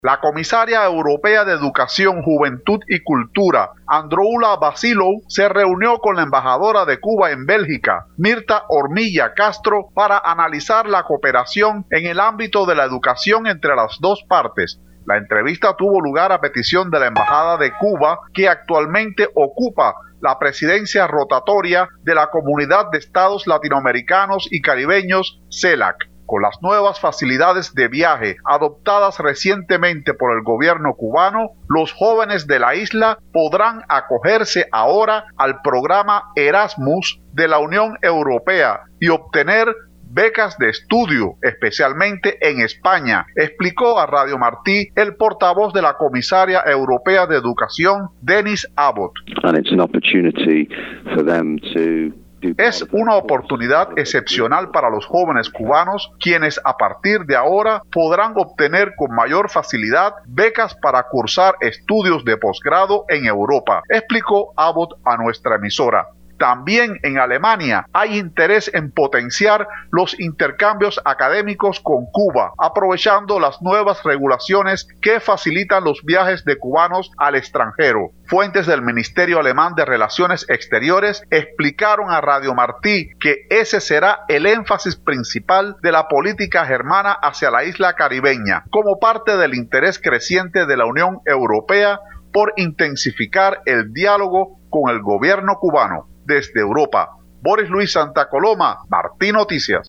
La comisaria europea de Educación, Juventud y Cultura, Androula Vasilou, se reunió con la embajadora de Cuba en Bélgica, Mirta Hormilla Castro, para analizar la cooperación en el ámbito de la educación entre las dos partes. La entrevista tuvo lugar a petición de la Embajada de Cuba, que actualmente ocupa la presidencia rotatoria de la Comunidad de Estados Latinoamericanos y Caribeños, CELAC. Con las nuevas facilidades de viaje adoptadas recientemente por el gobierno cubano, los jóvenes de la isla podrán acogerse ahora al programa Erasmus de la Unión Europea y obtener becas de estudio, especialmente en España, explicó a Radio Martí el portavoz de la comisaria europea de Educación, Denis Abbott. Es una oportunidad excepcional para los jóvenes cubanos, quienes a partir de ahora podrán obtener con mayor facilidad becas para cursar estudios de posgrado en Europa, explicó Abbott a nuestra emisora. También en Alemania hay interés en potenciar los intercambios académicos con Cuba, aprovechando las nuevas regulaciones que facilitan los viajes de cubanos al extranjero. Fuentes del Ministerio Alemán de Relaciones Exteriores explicaron a Radio Martí que ese será el énfasis principal de la política germana hacia la isla caribeña, como parte del interés creciente de la Unión Europea por intensificar el diálogo con el gobierno cubano. Desde Europa, Boris Luis Santa Coloma, Martí Noticias.